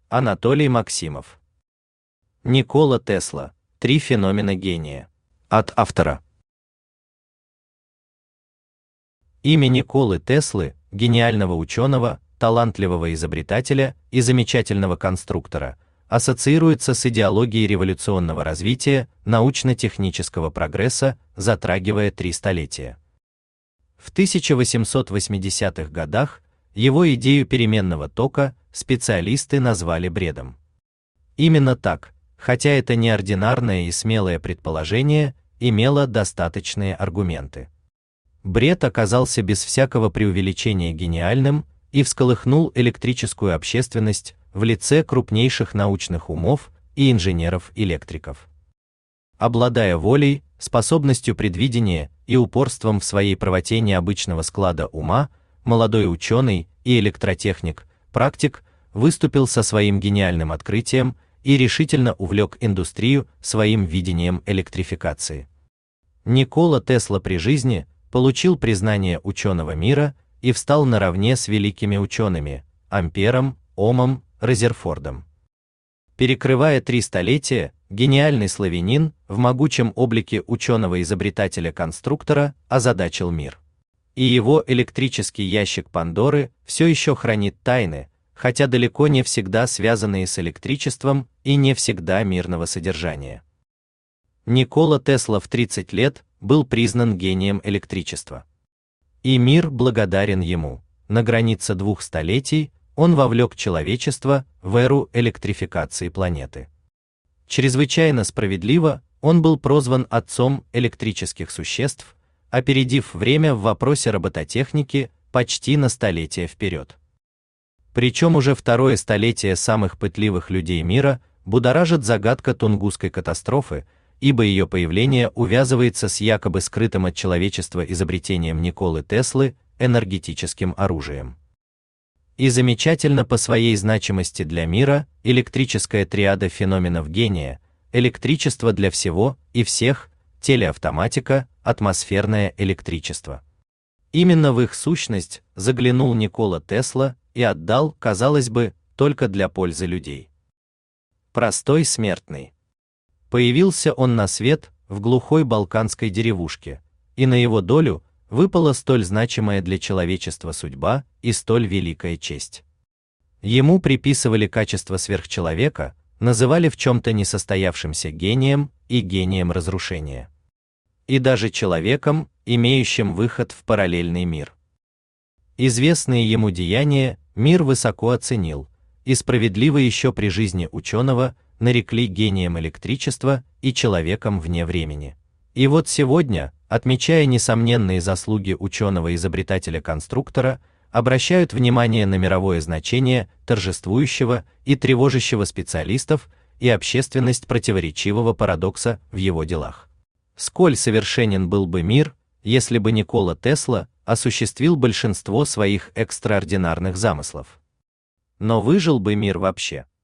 Анатолий Максимов. Никола Тесла. Три феномена гения. От автора. Имя Николы Теслы, гениального ученого, талантливого изобретателя и замечательного конструктора, ассоциируется с идеологией революционного развития научно-технического прогресса, затрагивая 3 столетия. В 1880-х годах его идею переменного тока специалисты назвали бредом. Именно так, хотя это неординарное и смелое предположение имело достаточные аргументы. Бред оказался без всякого преувеличения гениальным и всколыхнул электрическую общественность в лице крупнейших научных умов и инженеров-электриков. Обладая волей, способностью предвидения и упорством в своей правоте необычного склада ума, молодой ученый и электротехник, практик, выступил со своим гениальным открытием и решительно увлек индустрию своим видением электрификации. Никола Тесла при жизни получил признание ученого мира и встал наравне с великими учеными Ампером, Омом, Резерфордом. Перекрывая 3 столетия, гениальный славянин в могучем облике ученого-изобретателя-конструктора озадачил мир. И его электрический ящик Пандоры все еще хранит тайны, хотя далеко не всегда связанные с электричеством и не всегда мирного содержания. Никола Тесла в 30 лет был признан гением электричества. И мир благодарен ему. На границе 2 столетий он вовлек человечество в эру электрификации планеты. Чрезвычайно справедливо он был прозван отцом электрических существ, опередив время в вопросе робототехники почти на столетие вперед. Причем уже 2-е столетие самых пытливых людей мира будоражит загадка Тунгусской катастрофы, ибо ее появление увязывается с якобы скрытым от человечества изобретением Николы Теслы энергетическим оружием. И замечательно по своей значимости для мира электрическая триада феноменов гения: электричество для всего и всех, телеавтоматика, атмосферное электричество. Именно в их сущность заглянул Никола Тесла и отдал, казалось бы, только для пользы людей. Простой смертный. Появился он на свет в глухой балканской деревушке, и на его долю выпала столь значимая для человечества судьба и столь великая честь. Ему приписывали качество сверхчеловека, называли в чем-то несостоявшимся гением и гением разрушения. И даже человеком, имеющим выход в параллельный мир. Известные ему деяния мир высоко оценил, и справедливо еще при жизни ученого нарекли гением электричества и человеком вне времени. И вот сегодня, отмечая несомненные заслуги ученого-изобретателя-конструктора, обращают внимание на мировое значение торжествующего и тревожащего специалистов и общественность противоречивого парадокса в его делах. Сколь совершенен был бы мир, если бы Никола Тесла осуществил большинство своих экстраординарных замыслов. Но выжил бы мир вообще?